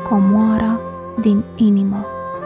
comoara din inimă.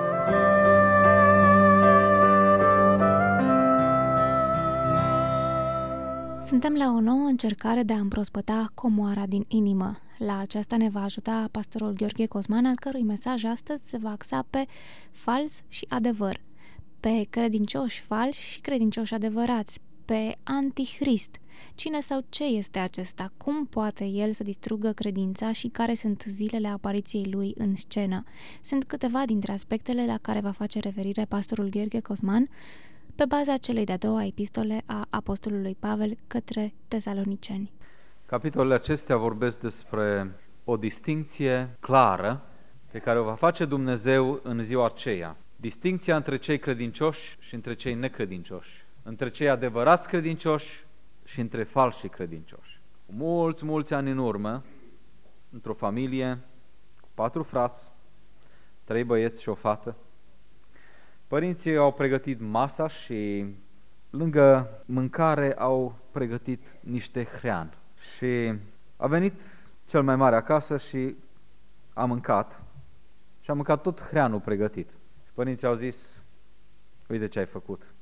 Suntem la o nouă încercare de a împrospăta comoara din inimă. La aceasta ne va ajuta pastorul Gheorghe Cosman, al cărui mesaj astăzi se va axa pe fals și adevăr, pe credincioși falși și credincioși adevărați, pe antichrist. Cine sau ce este acesta? Cum poate el să distrugă credința și care sunt zilele apariției lui în scenă? Sunt câteva dintre aspectele la care va face referire pastorul Gheorghe Cosman pe baza celei de-a doua epistole a apostolului Pavel către Tesaloniceni. Capitolele acestea vorbesc despre o distincție clară pe care o va face Dumnezeu în ziua aceea. Distincția între cei credincioși și între cei necredincioși, între cei adevărați credincioși și între falși credincioși. Cu mulți ani în urmă, într-o familie cu 4 frați, 3 băieți și o fată, părinții au pregătit masa și lângă mâncare au pregătit niște hrean. Și a venit cel mai mare acasă și a mâncat. Și a mâncat tot hreanul pregătit. Și părinții au zis: uite ce ai făcut.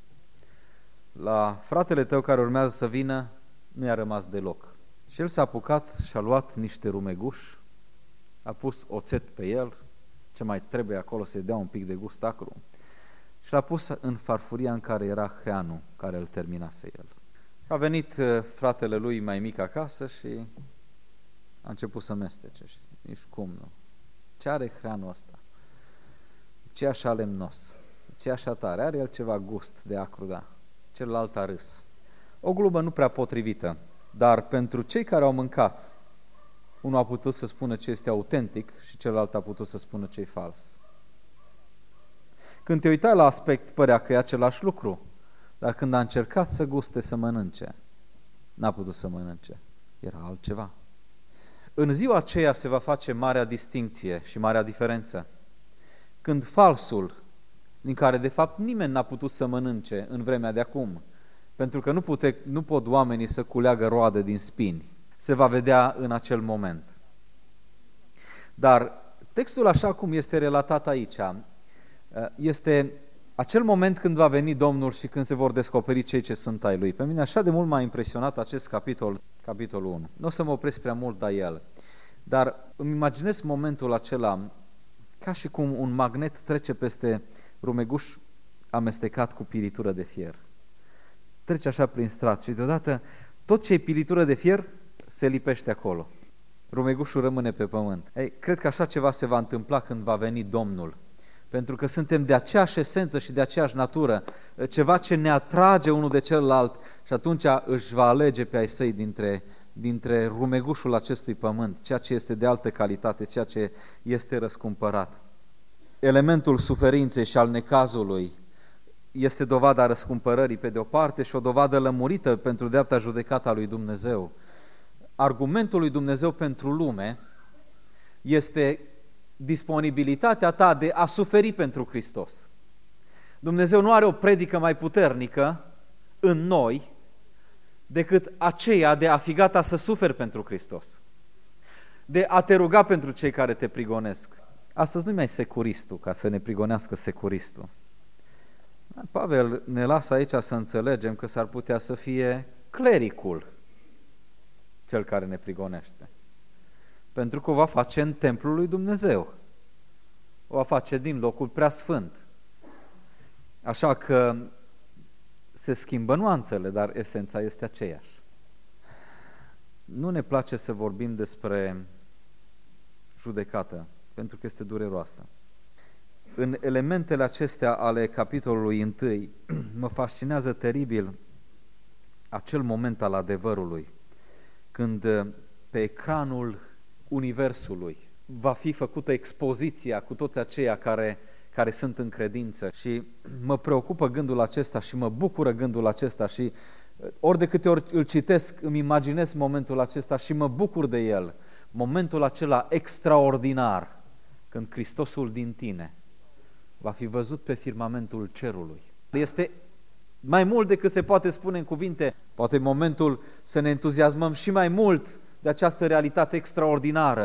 La fratele tău care urmează să vină nu i-a rămas deloc. Și el s-a apucat și a luat niște rumeguși, a pus oțet pe el, ce mai trebuie acolo să-i dea un pic de gust acru, și l-a pus în farfuria în care era hreanul care îl terminase el. A venit fratele lui mai mic acasă și a început să mestece. Și nici cum nu. Ce are hreanul ăsta? Ce așa lemnos? Ce așa tare? Are el ceva gust de acru, da. Celălalt a râs. O glumă nu prea potrivită, dar pentru cei care au mâncat, unul a putut să spună ce este autentic și celălalt a putut să spună ce e fals. Când te uitai la aspect, părea că e același lucru, dar când a încercat să guste, să mănânce, n-a putut să mănânce. Era altceva. În ziua aceea se va face marea distincție și marea diferență. Când falsul, din care de fapt nimeni n-a putut să mănânce în vremea de acum, pentru că nu pot oamenii să culeagă roade din spini, se va vedea în acel moment. Dar textul așa cum este relatat aici, este acel moment când va veni Domnul și când se vor descoperi cei ce sunt ai Lui. Pe mine așa de mult m-a impresionat acest capitolul 1. Nu o să mă opresc prea mult la el, dar îmi imaginez momentul acela ca și cum un magnet trece peste rumeguș amestecat cu pilitură de fier. Trece așa prin strat și deodată tot ce e pilitură de fier se lipește acolo. Rumegușul rămâne pe pământ. Cred că așa ceva se va întâmpla când va veni Domnul. Pentru că suntem de aceeași esență și de aceeași natură, ceva ce ne atrage unul de celălalt și atunci își va alege pe ai săi dintre rumegușul acestui pământ, ceea ce este de altă calitate, ceea ce este răscumpărat. Elementul suferinței și al necazului este dovada răscumpărării pe de-o parte și o dovadă lămurită pentru dreapta judecată a lui Dumnezeu. Argumentul lui Dumnezeu pentru lume este disponibilitatea ta de a suferi pentru Hristos. Dumnezeu nu are o predică mai puternică în noi decât aceea de a fi gata să suferi pentru Hristos, de a te ruga pentru cei care te prigonesc. Astăzi nu mai securistul ca să ne prigonească securistul. Pavel ne lasă aici să înțelegem că s-ar putea să fie clericul cel care ne prigonește. Pentru că o va face în templul lui Dumnezeu. O va face din locul preasfânt. Așa că se schimbă nuanțele, dar esența este aceeași. Nu ne place să vorbim despre judecată, pentru că este dureroasă. În elementele acestea ale capitolului 1, mă fascinează teribil acel moment al adevărului, când pe ecranul universului va fi făcută expoziția cu toți aceia care sunt în credință. Și mă preocupă gândul acesta și mă bucură gândul acesta și ori de câte ori îl citesc îmi imaginez momentul acesta și mă bucur de el. Momentul acela extraordinar când Hristosul din tine va fi văzut pe firmamentul cerului. Este mai mult decât se poate spune în cuvinte. Poate momentul să ne entuziasmăm și mai mult de această realitate extraordinară,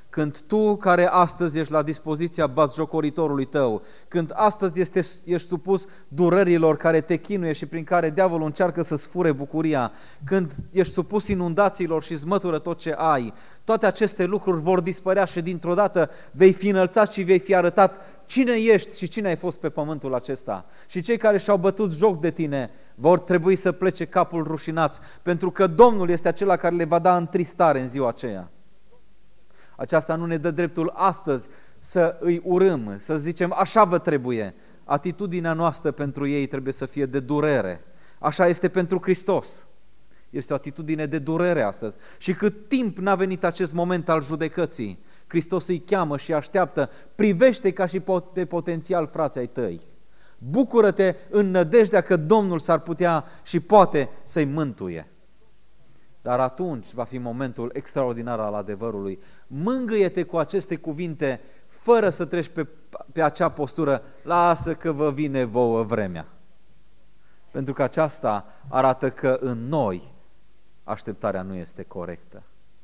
când tu care astăzi ești la dispoziția batjocoritorului tău, când astăzi ești supus durerilor care te chinuie și prin care diavolul încearcă să-ți fure bucuria, când ești supus inundațiilor și zmătură tot ce ai, toate aceste lucruri vor dispărea și dintr-o dată vei fi înălțat și vei fi arătat cine ești și cine ai fost pe pământul acesta. Și cei care și-au bătut joc de tine vor trebui să plece capul rușinați, pentru că Domnul este acela care le va da întristare în ziua aceea. Aceasta nu ne dă dreptul astăzi să îi urâm, să zicem așa vă trebuie. Atitudinea noastră pentru ei trebuie să fie de durere. Așa este pentru Hristos. Este o atitudine de durere astăzi. Și cât timp n-a venit acest moment al judecății, Hristos îi cheamă și așteaptă, privește ca și pe potențial frații ai tăi. Bucură-te în nădejdea că Domnul s-ar putea și poate să-i mântuie. Dar atunci va fi momentul extraordinar al adevărului. Mângâie-te cu aceste cuvinte, fără să treci pe acea postură, lasă că vă vine vouă vremea. Pentru că aceasta arată că în noi așteptarea nu este corectă.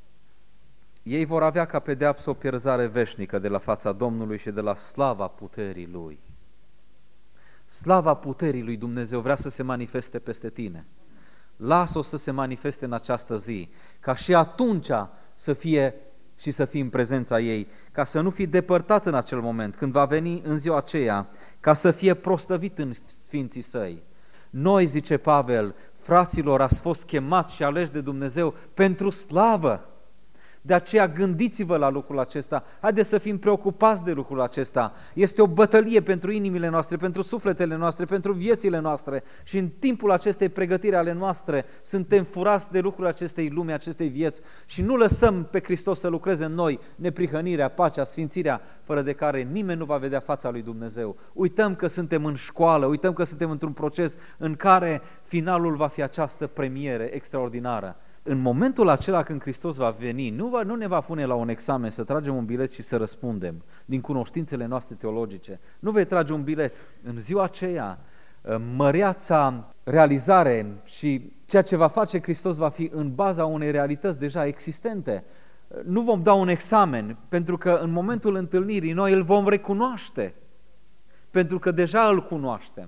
Ei vor avea ca pedeapsă o pierzare veșnică de la fața Domnului și de la slava puterii Lui. Slava puterii lui Dumnezeu vrea să se manifeste peste tine. Lasă-o să se manifeste în această zi, ca și atunci să fie și să fii în prezența ei, ca să nu fii depărtat în acel moment, când va veni în ziua aceea, ca să fie prostăvit în sfinții săi. Noi, zice Pavel, fraților, ați fost chemați și aleși de Dumnezeu pentru slavă. De aceea gândiți-vă la lucrul acesta, haideți să fim preocupați de lucrul acesta. Este o bătălie pentru inimile noastre, pentru sufletele noastre, pentru viețile noastre și în timpul acestei pregătiri ale noastre suntem furați de lucrul acestei lumi, acestei vieți și nu lăsăm pe Hristos să lucreze în noi neprihănirea, pacea, sfințirea, fără de care nimeni nu va vedea fața lui Dumnezeu. Uităm că suntem în școală, uităm că suntem într-un proces în care finalul va fi această premieră extraordinară. În momentul acela când Hristos va veni, nu ne va pune la un examen să tragem un bilet și să răspundem din cunoștințele noastre teologice. Nu vei trage un bilet. În ziua aceea, măreața realizare și ceea ce va face Hristos va fi în baza unei realități deja existente. Nu vom da un examen, pentru că în momentul întâlnirii noi îl vom recunoaște, pentru că deja îl cunoaștem.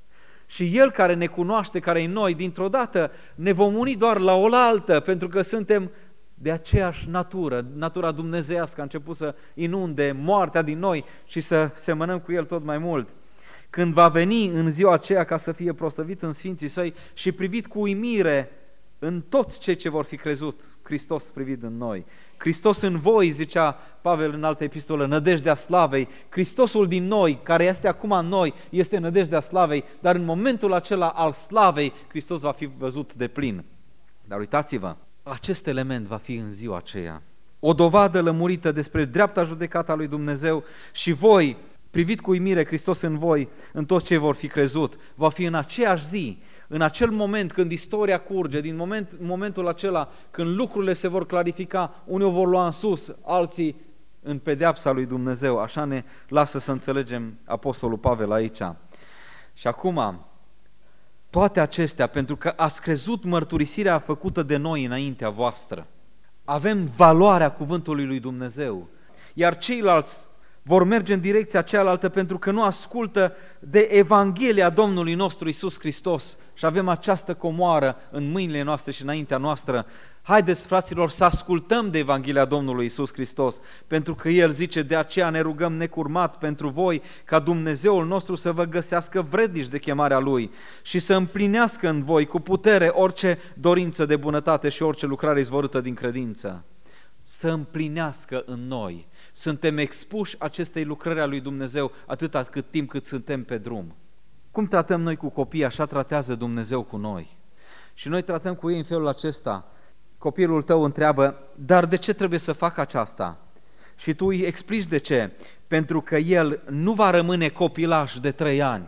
Și El care ne cunoaște, care e în noi, dintr-o dată ne vom uni doar la oaltă, pentru că suntem de aceeași natură. Natura dumnezeiască a început să inunde moartea din noi și să semănăm cu El tot mai mult. Când va veni în ziua aceea ca să fie prostăvit în sfinții Săi și privit cu uimire în toți cei ce vor fi crezut, Hristos privit în noi. Hristos în voi, zicea Pavel în altă epistolă, nădejdea slavei. Hristosul din noi, care este acum în noi, este nădejdea slavei, dar în momentul acela al slavei, Hristos va fi văzut de plin. Dar uitați-vă, acest element va fi în ziua aceea. O dovadă lămurită despre dreapta judecată a lui Dumnezeu și voi, privit cu uimire Hristos în voi, în toți cei vor fi crezut, va fi în aceeași zi, în acel moment când istoria curge, din momentul acela când lucrurile se vor clarifica, unii o vor lua în sus, alții în pedeapsa lui Dumnezeu. Așa ne lasă să înțelegem Apostolul Pavel aici. Și acum, toate acestea, pentru că ați crezut mărturisirea făcută de noi înaintea voastră, avem valoarea cuvântului lui Dumnezeu, iar ceilalți vor merge în direcția cealaltă pentru că nu ascultă de Evanghelia Domnului nostru Iisus Hristos și avem această comoară în mâinile noastre și înaintea noastră. Haideți, fraților, să ascultăm de Evanghelia Domnului Iisus Hristos, pentru că El zice, de aceea ne rugăm necurmat pentru voi, ca Dumnezeul nostru să vă găsească vrednici de chemarea Lui și să împlinească în voi cu putere orice dorință de bunătate și orice lucrare izvorâtă din credință. Să împlinească în noi. Suntem expuși acestei lucrări a lui Dumnezeu atâta cât timp cât suntem pe drum. Cum tratăm noi cu copiii, așa tratează Dumnezeu cu noi. Și noi tratăm cu ei în felul acesta. Copilul tău întreabă, dar de ce trebuie să fac aceasta? Și tu îi explici de ce. Pentru că el nu va rămâne copilaș de 3 ani.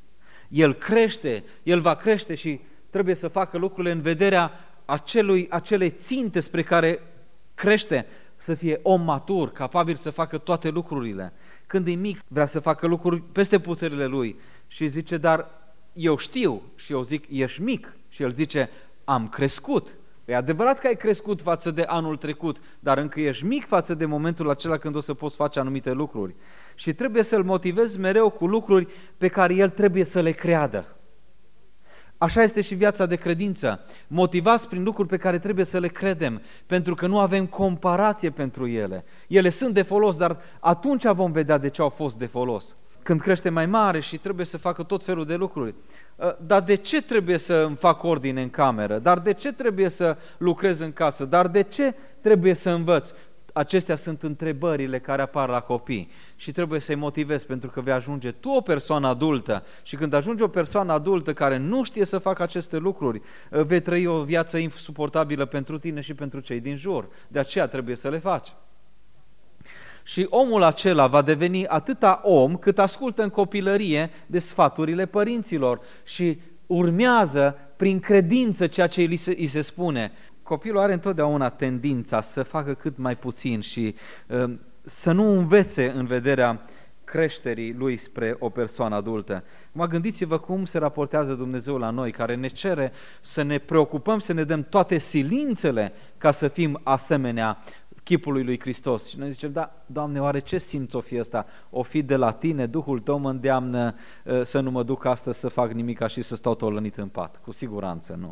El crește, el va crește și trebuie să facă lucrurile în vederea acelei ținte spre care crește, să fie om matur, capabil să facă toate lucrurile. Când e mic, vrea să facă lucruri peste puterile lui și zice, dar eu știu. Și eu zic, ești mic. Și el zice, am crescut. E adevărat că ai crescut față de anul trecut, dar încă ești mic față de momentul acela când o să poți face anumite lucruri. Și trebuie să-l motivezi mereu cu lucruri pe care el trebuie să le creadă. Așa este și viața de credință. Motivați prin lucruri pe care trebuie să le credem, pentru că nu avem comparație pentru ele. Ele sunt de folos, dar atunci vom vedea de ce au fost de folos. Când crește mai mare și trebuie să facă tot felul de lucruri. Dar de ce trebuie să îmi fac ordine în cameră? Dar de ce trebuie să lucrez în casă? Dar de ce trebuie să învăț? Acestea sunt întrebările care apar la copii și trebuie să-i motivezi, pentru că vei ajunge tu o persoană adultă și când ajungi o persoană adultă care nu știe să facă aceste lucruri, vei trăi o viață insuportabilă pentru tine și pentru cei din jur. De aceea trebuie să le faci. Și omul acela va deveni atâta om cât ascultă în copilărie de sfaturile părinților și urmează prin credință ceea ce îi se spune. Copilul are întotdeauna tendința să facă cât mai puțin și să nu învețe în vederea creșterii lui spre o persoană adultă. Gândiți-vă cum se raportează Dumnezeu la noi, care ne cere să ne preocupăm, să ne dăm toate silințele ca să fim asemenea chipului lui Hristos. Și noi zicem, da, Doamne, oare ce simț o fi ăsta? O fi de la Tine, Duhul Tău mă îndeamnă să nu mă duc astăzi să fac nimic și să stau tolănit în pat. Cu siguranță nu.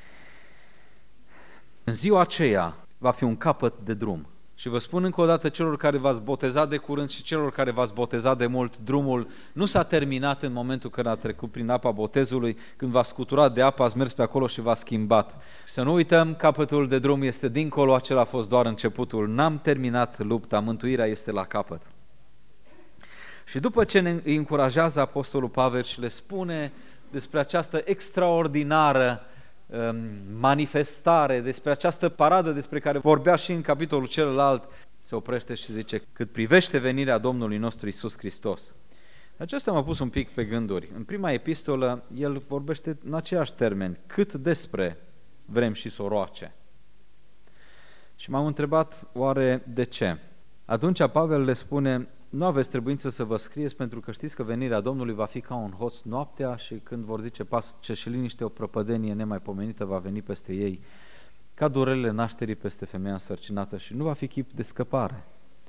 În ziua aceea va fi un capăt de drum. Și vă spun încă o dată celor care v-ați botezat de curând și celor care v-ați botezat de mult, drumul nu s-a terminat în momentul când a trecut prin apa botezului, când v-ați scuturat de apă, ați mers pe acolo și v-ați schimbat. Să nu uităm, capătul de drum este dincolo, acela a fost doar începutul. N-am terminat lupta, mântuirea este la capăt. Și după ce ne încurajează Apostolul Pavel și le spune despre această extraordinară manifestare, despre această paradă despre care vorbea și în capitolul celălalt, se oprește și zice, cât privește venirea Domnului nostru Iisus Hristos. Acesta m-a pus un pic pe gânduri. În prima epistolă, el vorbește în aceiași termeni, cât despre vrem și soroace. Și m-am întrebat, oare de ce? Atunci Pavel le spune, nu aveți trebuință să vă scrieți pentru că știți că venirea Domnului va fi ca un hoț noaptea și când vor zice pace și liniște, o prăpădenie nemaipomenită va veni peste ei, ca durerile nașterii peste femeia însărcinată și nu va fi chip de scăpare.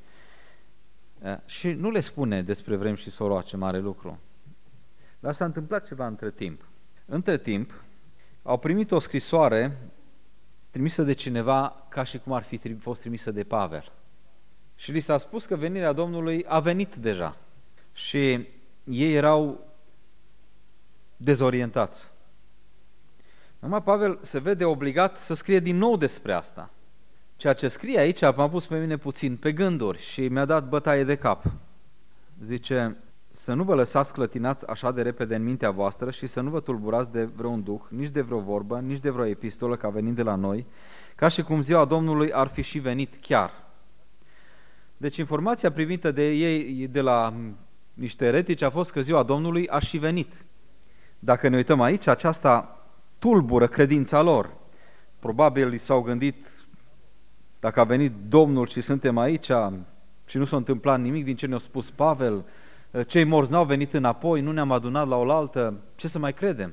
Și nu le spune despre vrem și soroace mare lucru. Dar s-a întâmplat ceva între timp. Între timp au primit o scrisoare trimisă de cineva ca și cum ar fi fost trimisă de Pavel. Și li s-a spus că venirea Domnului a venit deja. Și ei erau dezorientați. Numai Pavel se vede obligat să scrie din nou despre asta. Ceea ce scrie aici m-a pus pe mine puțin pe gânduri și mi-a dat bătaie de cap. Zice, să nu vă lăsați clătinați așa de repede în mintea voastră și să nu vă tulburați de vreun duh, nici de vreo vorbă, nici de vreo epistolă ca venind de la noi, ca și cum ziua Domnului ar fi și venit chiar. Deci informația primită de ei, de la niște eretici, a fost că ziua Domnului a și venit. Dacă ne uităm aici, aceasta tulbură credința lor. Probabil s-au gândit, dacă a venit Domnul și suntem aici și nu s-a întâmplat nimic din ce ne-a spus Pavel, cei morți n-au venit înapoi, nu ne-am adunat la oaltă, ce să mai credem?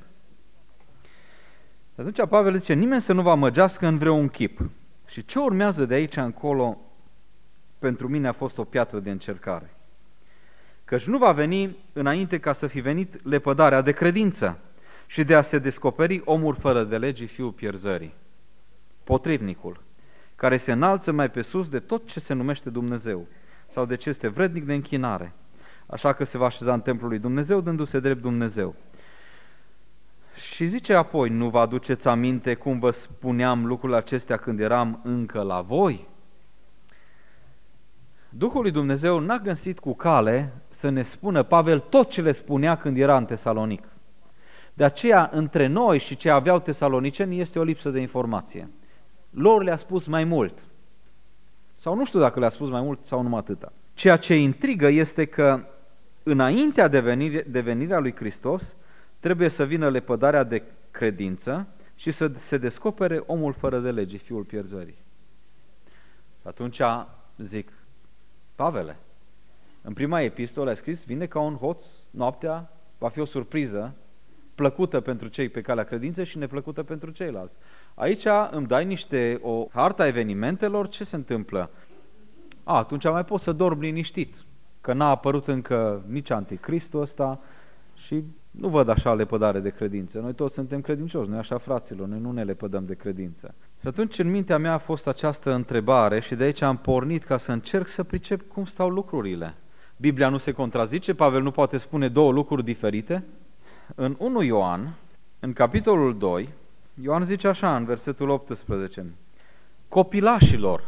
Atunci Pavel zice, nimeni să nu vă amăgească în vreun chip. Și ce urmează de aici încolo, pentru mine a fost o piatră de încercare. Căci nu va veni înainte ca să fi venit lepădarea de credință și de a se descoperi omul fără de legi, fiul pierzării, potrivnicul, care se înalță mai pe sus de tot ce se numește Dumnezeu sau de ce este vrednic de închinare, așa că se va așeza în templul lui Dumnezeu, dându-se drept Dumnezeu. Și zice apoi, nu vă aduceți aminte cum vă spuneam lucrurile acestea când eram încă la voi? Duhul lui Dumnezeu n-a găsit cu cale să ne spună Pavel tot ce le spunea când era în Tesalonic. De aceea, între noi și ce aveau tesaloniceni este o lipsă de informație. Lor le-a spus mai mult. Sau nu știu dacă le-a spus mai mult sau numai atâta. Ceea ce intrigă este că înaintea de venirea lui Hristos trebuie să vină lepădarea de credință și să se descopere omul fără de lege, fiul pierzării. Atunci zic, Pavele, în prima epistolă a scris, vine ca un hoț noaptea, va fi o surpriză plăcută pentru cei pe calea credinței și neplăcută pentru ceilalți. Aici îmi dai o harta evenimentelor, ce se întâmplă? Atunci mai pot să dorm liniștit, că n-a apărut încă nici anticristul ăsta și nu văd așa lepădare de credință. Noi toți suntem credincioși, nu-i așa, fraților? Noi nu ne lepădăm de credință. Și atunci în mintea mea a fost această întrebare și de aici am pornit ca să încerc să pricep cum stau lucrurile. Biblia nu se contrazice, Pavel nu poate spune două lucruri diferite. În 1 Ioan, în capitolul 2, Ioan zice așa în versetul 18: copilașilor,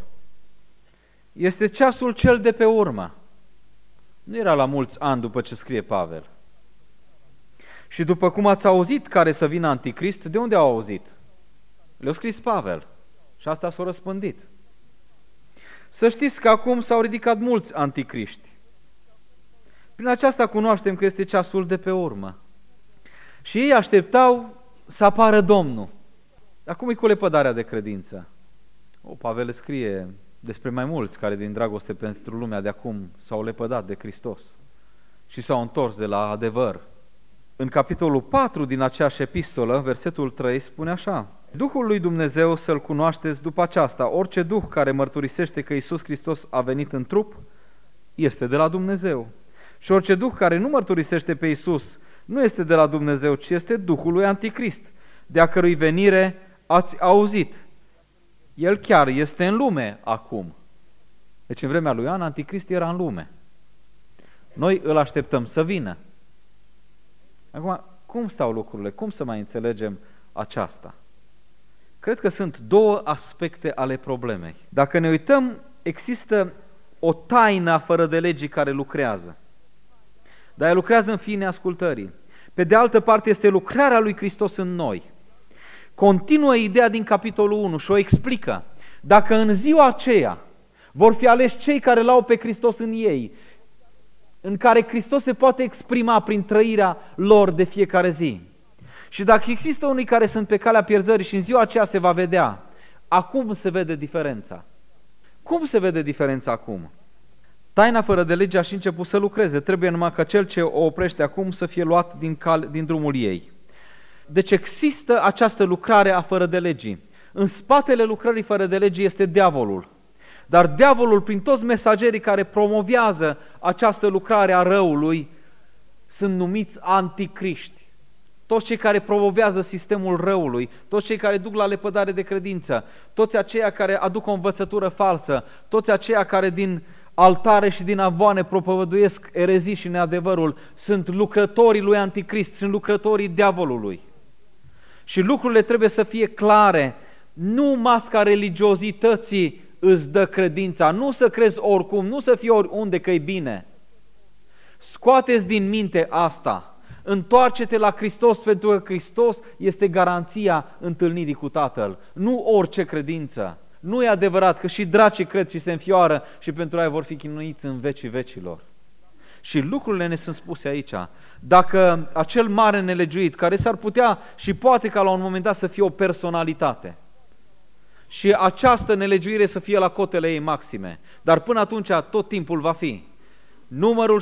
este ceasul cel de pe urmă. Nu era la mulți ani după ce scrie Pavel. Și după cum ați auzit care să vină anticrist, de unde au auzit? Le-a scris Pavel și asta s-a răspândit. Să știți că acum s-au ridicat mulți anticriști. Prin aceasta cunoaștem că este ceasul de pe urmă. Și ei așteptau să apară Domnul. Acum e cu lepădarea de credință. Pavel scrie despre mai mulți care din dragoste pentru lumea de acum s-au lepădat de Hristos și s-au întors de la adevăr. În capitolul 4 din aceeași epistolă, versetul 3, spune așa: Duhul lui Dumnezeu să-L cunoașteți după aceasta. Orice duh care mărturisește că Iisus Hristos a venit în trup, este de la Dumnezeu. Și orice duh care nu mărturisește pe Iisus nu este de la Dumnezeu, ci este Duhul lui Anticrist, de-a cărui venire ați auzit. El chiar este în lume acum. Deci în vremea lui Ioan, Anticrist era în lume. Noi îl așteptăm să vină. Acum, cum stau lucrurile? Cum să mai înțelegem aceasta? Cred că sunt două aspecte ale problemei. Dacă ne uităm, există o taină fără de legii care lucrează. Dar ea lucrează în fine ascultării. Pe de altă parte este lucrarea lui Hristos în noi. Continuă ideea din capitolul 1 și o explică. Dacă în ziua aceea vor fi aleși cei care l-au pe Hristos în ei, în care Hristos se poate exprima prin trăirea lor de fiecare zi. Și dacă există unii care sunt pe calea pierzării și în ziua aceea se va vedea, acum se vede diferența. Cum se vede diferența acum? Taina fără de lege a și început să lucreze, trebuie numai ca cel ce o oprește acum să fie luat din drumul ei. Deci există această lucrare a fără de legii. În spatele lucrării fără de legii este diavolul. Dar diavolul, prin toți mesagerii care promovează această lucrare a răului, sunt numiți anticriști. Toți cei care promovează sistemul răului, toți cei care duc la lepădare de credință, toți aceia care aduc o învățătură falsă, toți aceia care din altare și din avoane propovăduiesc erezii și neadevărul, sunt lucrătorii lui Anticrist, sunt lucrătorii diavolului. Și lucrurile trebuie să fie clare. Nu masca religiozității îți dă credința, nu să crezi oricum, nu să fii oriunde că e bine. Scoateți din minte asta, întoarce-te la Hristos, pentru că Hristos este garanția întâlnirii cu Tatăl, nu orice credință. Nu e adevărat că și dracii cred și se înfioară și pentru aia vor fi chinuiți în vecii vecilor. Și lucrurile ne sunt spuse aici. Dacă acel mare nelegiuit, care s-ar putea și poate ca la un moment dat să fie o personalitate, și această nelegiuire să fie la cotele ei maxime, dar până atunci tot timpul va fi. Numărul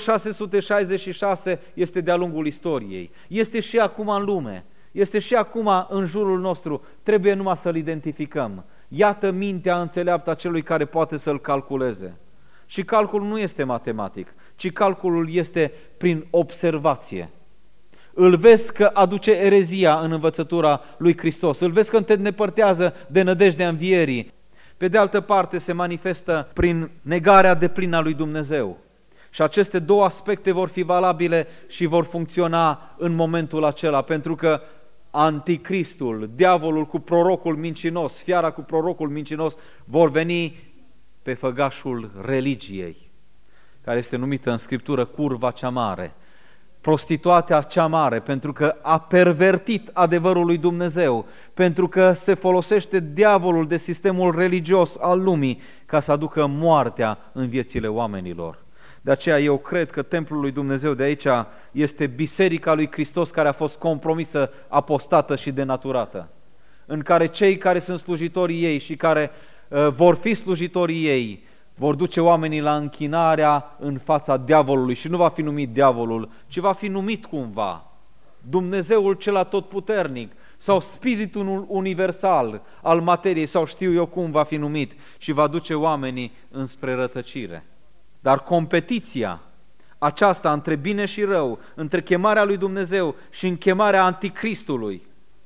666 este de-a lungul istoriei, este și acum în lume, este și acum în jurul nostru, trebuie numai să-l identificăm. Iată mintea înțeleaptă a celui care poate să-l calculeze. Și calculul nu este matematic, ci calculul este prin observație. Îl vezi că aduce erezia în învățătura lui Hristos, îl vezi că te îndepărtează de nădejdea învierii. Pe de altă parte se manifestă prin negarea deplină a lui Dumnezeu. Și aceste două aspecte vor fi valabile și vor funcționa în momentul acela, pentru că Anticristul, diavolul cu prorocul mincinos, fiara cu prorocul mincinos vor veni pe făgașul religiei, care este numită în Scriptură curva cea mare, prostituatea cea mare, pentru că a pervertit adevărul lui Dumnezeu, pentru că se folosește diavolul de sistemul religios al lumii ca să aducă moartea în viețile oamenilor. De aceea eu cred că templul lui Dumnezeu de aici este biserica lui Hristos care a fost compromisă, apostată și denaturată, în care cei care sunt slujitorii ei și care vor fi slujitorii ei vor duce oamenii la închinarea în fața diavolului și nu va fi numit diavolul, ci va fi numit cumva Dumnezeul cel atotputernic sau spiritul universal al materiei, sau știu eu cum va fi numit, și va duce oamenii înspre rătăcire. Dar competiția aceasta între bine și rău, între chemarea lui Dumnezeu și în chemarea anticristului,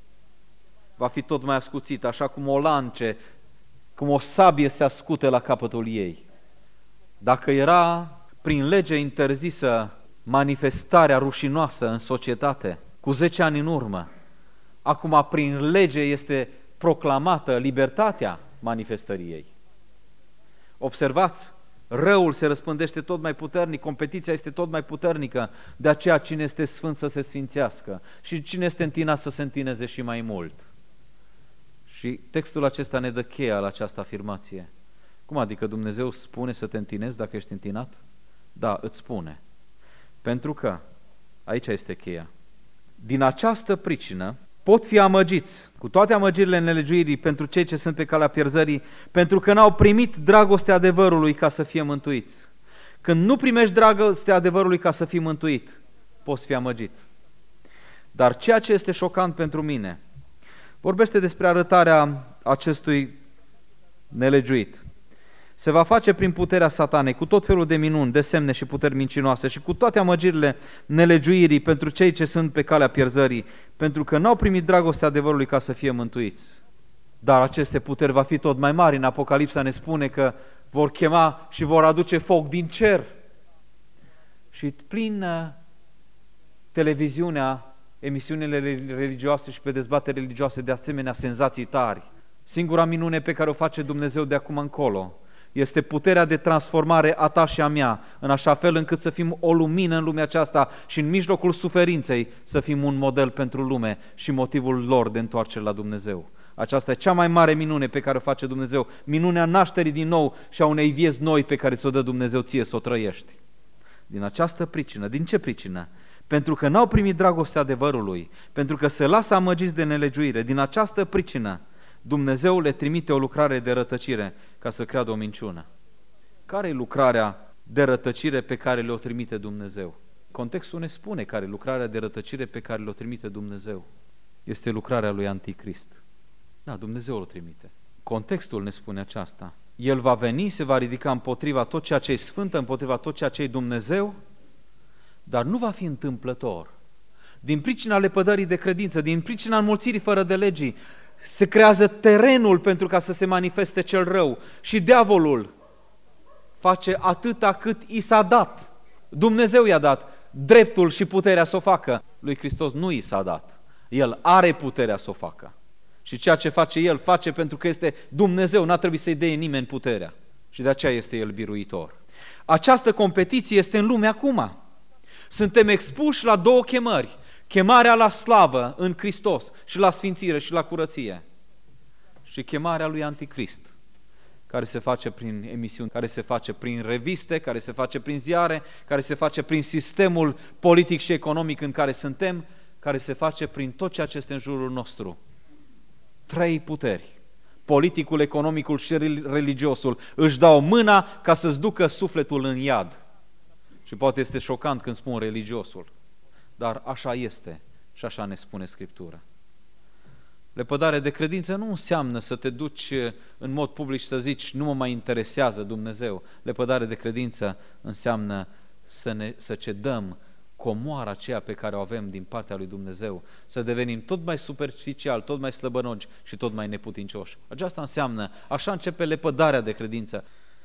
va fi tot mai ascuțită, așa cum o lance, cum o sabie se ascute la capătul ei. Dacă era prin lege interzisă manifestarea rușinoasă în societate cu 10 ani în urmă, acum prin lege este proclamată libertatea manifestării ei. Observați, răul se răspândește tot mai puternic, competiția este tot mai puternică, de aceea cine este sfânt să se sfințească și cine este întinat să se întineze și mai mult. Și textul acesta ne dă cheia la această afirmație. Cum adică Dumnezeu spune să te întinezi dacă ești întinat? Da, îți spune. Pentru că, aici este cheia, din această pricină pot fi amăgiți cu toate amăgirile nelegiuirii pentru cei ce sunt pe calea pierzării, pentru că n-au primit dragostea adevărului ca să fie mântuiți. Când nu primești dragostea adevărului ca să fii mântuit, poți fi amăgit. Dar ceea ce este șocant pentru mine, vorbește despre arătarea acestui nelegiuit. Se va face prin puterea satanei, cu tot felul de minuni, de semne și puteri mincinoase și cu toate amăgirile nelegiuirii pentru cei ce sunt pe calea pierzării, pentru că n-au primit dragostea adevărului ca să fie mântuiți. Dar aceste puteri va fi tot mai mari. În Apocalipsa ne spune că vor chema și vor aduce foc din cer. Și plin televiziunea, emisiunile religioase și pe dezbateri religioase de asemenea senzații tari. Singura minune pe care o face Dumnezeu de acum încolo este puterea de transformare a ta și a mea, în așa fel încât să fim o lumină în lumea aceasta și în mijlocul suferinței să fim un model pentru lume și motivul lor de întoarcere la Dumnezeu. Aceasta e cea mai mare minune pe care o face Dumnezeu, minunea nașterii din nou și a unei vieți noi pe care ți-o dă Dumnezeu ție să o trăiești. Din această pricină, din ce pricină? Pentru că n-au primit dragostea adevărului, pentru că se lasă amăgiți de nelegiuire, din această pricină Dumnezeu le trimite o lucrare de rătăcire ca să creadă o minciună. Care e lucrarea de rătăcire pe care le-o trimite Dumnezeu? Contextul ne spune care e lucrarea de rătăcire pe care le-o trimite Dumnezeu. Este lucrarea lui Anticrist. Da, Dumnezeu o trimite. Contextul ne spune aceasta. El va veni, se va ridica împotriva tot ceea ce e sfânt, împotriva tot ceea ce e Dumnezeu, dar nu va fi întâmplător. Din pricina lepădării de credință, din pricina înmulțirii fără de legii, se creează terenul pentru ca să se manifeste cel rău și diavolul face atâta cât i s-a dat. Dumnezeu i-a dat dreptul și puterea să o facă. Lui Hristos nu i s-a dat. El are puterea să o facă. Și ceea ce face El, face pentru că este Dumnezeu, n-a trebuit să-i dea nimeni puterea. Și de aceea este El biruitor. Această competiție este în lume acum. Suntem expuși la două chemări. Chemarea la slavă în Hristos și la sfințire și la curăție. Și chemarea lui Anticrist, care se face prin emisiuni, care se face prin reviste, care se face prin ziare, care se face prin sistemul politic și economic în care suntem, care se face prin tot ceea ce este în jurul nostru. Trei puteri, politicul, economicul și religiosul, își dau mâna ca să-ți ducă sufletul în iad. Și poate este șocant când spun religiosul, dar așa este și așa ne spune Scriptura. Lepădare de credință nu înseamnă să te duci în mod public și să zici nu mă mai interesează Dumnezeu. Lepădare de credință înseamnă să cedăm comoara aceea pe care o avem din partea lui Dumnezeu, să devenim tot mai superficial, tot mai slăbănogi și tot mai neputincioși. Aceasta înseamnă, așa începe lepădarea de credință.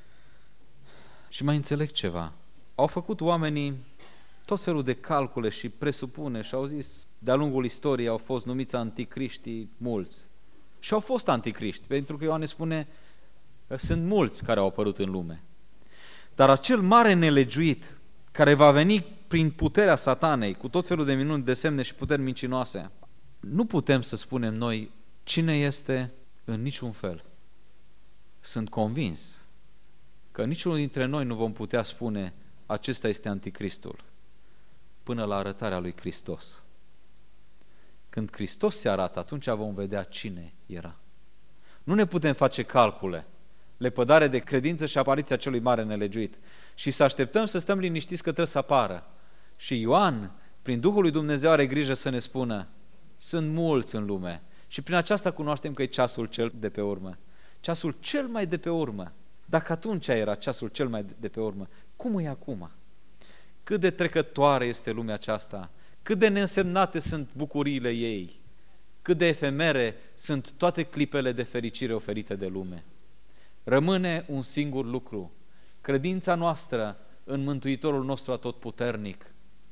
Și mai înțeleg ceva. Au făcut oamenii tot felul de calcule și presupune și au zis, de-a lungul istoriei au fost numiți anticriștii mulți. Și au fost anticriști, pentru că Ioan ne spune că sunt mulți care au apărut în lume. Dar acel mare nelegiuit, care va veni prin puterea satanei, cu tot felul de minuni, de semne și puteri mincinoase, nu putem să spunem noi cine este în niciun fel. Sunt convins că niciunul dintre noi nu vom putea spune acesta este anticristul până la arătarea lui Hristos. Când Hristos se arată, atunci vom vedea cine era. Nu ne putem face calcule, lepădare de credință și apariția celui mare nelegiuit și să așteptăm să stăm liniștiți că trebuie să apară. Și Ioan, prin Duhul lui Dumnezeu, are grijă să ne spună Sunt mulți în lume și prin aceasta cunoaștem că e ceasul cel de pe urmă. Ceasul cel mai de pe urmă. Dacă atunci era ceasul cel mai de pe urmă, cum e acum? Cât de trecătoare este lumea aceasta, cât de neînsemnate sunt bucuriile ei, cât de efemere sunt toate clipele de fericire oferite de lume. Rămâne un singur lucru, credința noastră în Mântuitorul nostru atotputernic.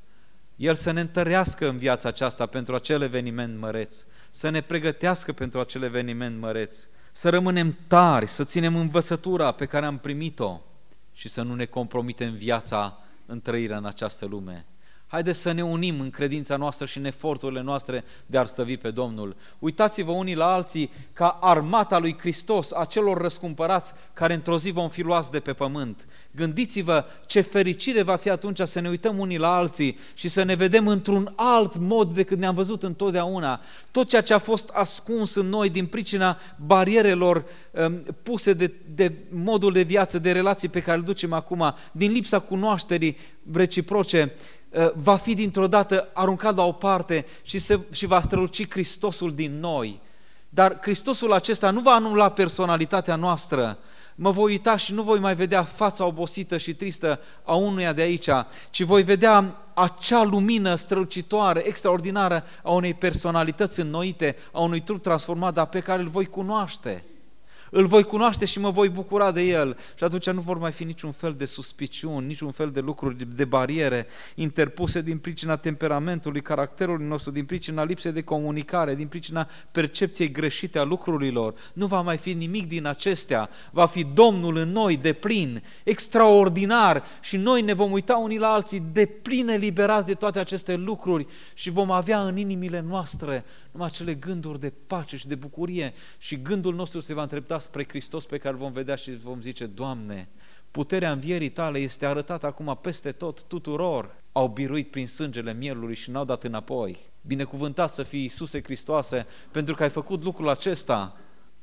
El să ne întărească în viața aceasta pentru acel eveniment măreț, să ne pregătească pentru acel eveniment măreț, să rămânem tari, să ținem învățătura pe care am primit-o și să nu ne compromitem viața în trăirea în această lume. Haideți să ne unim în credința noastră și în eforturile noastre de a slăvi pe Domnul. Uitați-vă unii la alții ca armata lui Hristos, a celor răscumpărați care într-o zi vom fi luați de pe pământ. Gândiți-vă ce fericire va fi atunci să ne uităm unii la alții și să ne vedem într-un alt mod decât ne-am văzut întotdeauna. Tot ceea ce a fost ascuns în noi din pricina barierelor puse de modul de viață, de relații pe care le ducem acum, din lipsa cunoașterii reciproce, va fi dintr-o dată aruncat la o parte și va străluci Hristosul din noi. Dar Hristosul acesta nu va anula personalitatea noastră. Mă voi uita și nu voi mai vedea fața obosită și tristă a unuia de aici, ci voi vedea acea lumină strălucitoare, extraordinară a unei personalități înnoite, a unui trup transformat, dar pe care îl voi cunoaște. Îl voi cunoaște și mă voi bucura de el și atunci nu vor mai fi niciun fel de suspiciuni, niciun fel de lucruri, de bariere interpuse din pricina temperamentului, caracterului nostru, din pricina lipsei de comunicare, din pricina percepției greșite a lucrurilor. Nu va mai fi nimic din acestea, va fi Domnul în noi deplin, extraordinar și noi ne vom uita unii la alții deplin eliberați de toate aceste lucruri și vom avea în inimile noastre numai acele gânduri de pace și de bucurie și gândul nostru se va întrepta spre Hristos pe care îl vom vedea și vom zice: Doamne, puterea învierii Tale este arătată acum peste tot tuturor. Au biruit prin sângele mielului și n-au dat înapoi. Binecuvântat să fii, Iisuse Hristoase, pentru că ai făcut lucrul acesta.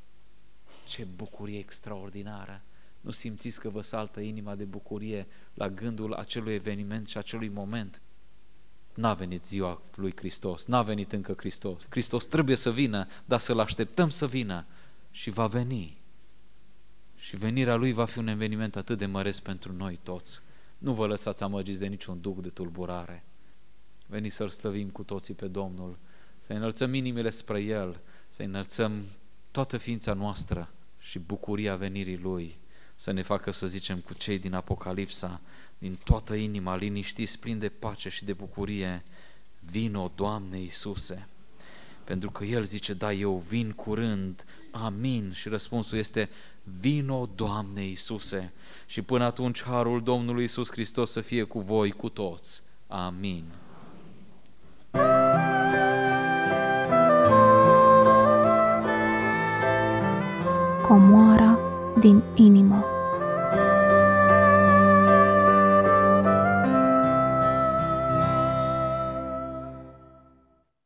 Ce bucurie extraordinară! Nu simțiți că vă saltă inima de bucurie la gândul acelui eveniment și acelui moment? N-a venit ziua lui Hristos, n-a venit încă Hristos. Hristos trebuie să vină, dar să-L așteptăm să vină și va veni. Și venirea Lui va fi un eveniment atât de măreț pentru noi toți. Nu vă lăsați amăgiți de niciun duh de tulburare. Veniți să-L slăvim cu toții pe Domnul, să înălțăm inimile spre El, să înălțăm toată ființa noastră și bucuria venirii Lui, să ne facă să zicem cu cei din Apocalipsa, din toată inima, liniștiți, plini de pace și de bucurie: vino, Doamne Iisuse! Pentru că El zice: da, eu vin curând, amin. Și răspunsul este: vino, Doamne Iisuse! Și până atunci harul Domnului Iisus Hristos să fie cu voi, cu toți. Amin. Comoara din inimă.